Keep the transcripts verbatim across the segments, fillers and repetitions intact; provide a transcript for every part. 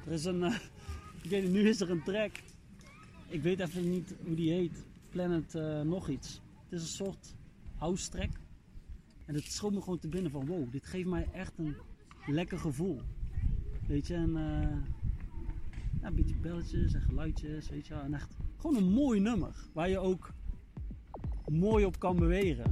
Er is een, uh, ik weet niet, nu is er een track. Ik weet even niet hoe die heet. Planet uh, nog iets. Het is een soort house track. En het schoot me gewoon te binnen van wow, dit geeft mij echt een lekker gevoel. Weet je, en uh, ja, een beetje belletjes en geluidjes, weet je wel. En echt gewoon een mooi nummer, waar je ook mooi op kan bewegen.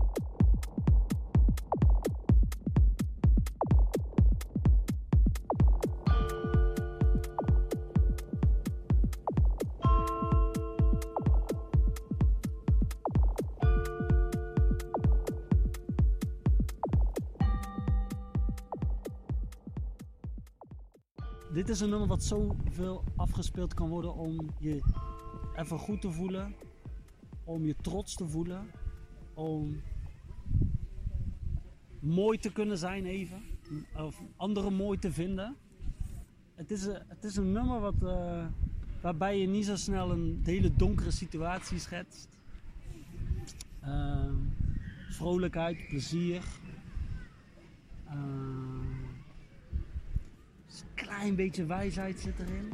Dit is een nummer wat zoveel afgespeeld kan worden om je even goed te voelen, om je trots te voelen, om mooi te kunnen zijn even, of anderen mooi te vinden. Het is een, het is een nummer wat, uh, waarbij je niet zo snel een hele donkere situatie schetst. Uh, vrolijkheid, plezier. Uh, Een klein beetje wijsheid zit erin.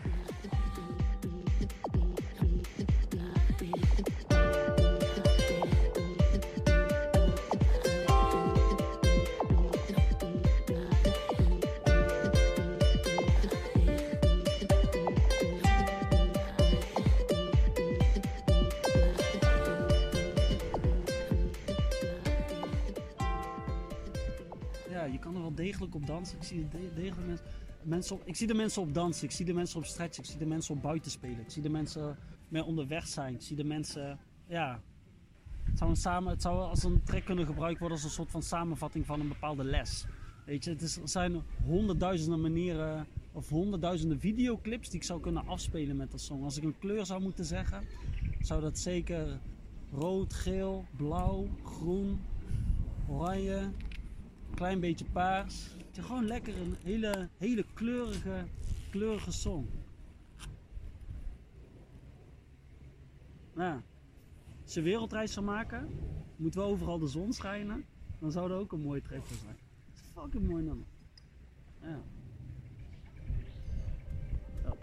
Ja, je kan er wel degelijk op dansen. Ik zie de degelijk mensen, mensen op, ik zie de mensen op dansen, ik zie de mensen op stretchen, ik zie de mensen op buiten spelen, ik zie de mensen mee onderweg zijn, ik zie de mensen, ja, het zou, een samen, het zou als een track kunnen gebruikt worden als een soort van samenvatting van een bepaalde les. Weet je, het is, er zijn honderdduizenden manieren of honderdduizenden videoclips die ik zou kunnen afspelen met een song. Als ik een kleur zou moeten zeggen, zou dat zeker rood, geel, blauw, groen, oranje, klein beetje paars. Het is gewoon lekker een hele, hele kleurige, kleurige song. Nou, als je een wereldreis zou maken, moet wel overal de zon schijnen. Dan zou dat ook een mooie trip zijn. Het is een fucking mooi nummer. Ja. Dat.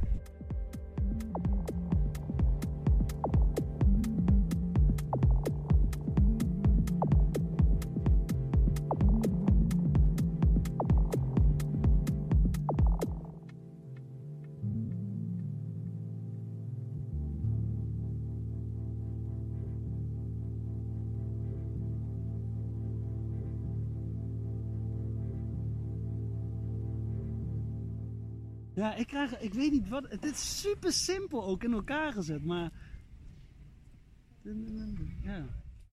Ja, ik krijg, ik weet niet wat, het is super simpel ook in elkaar gezet, maar ja.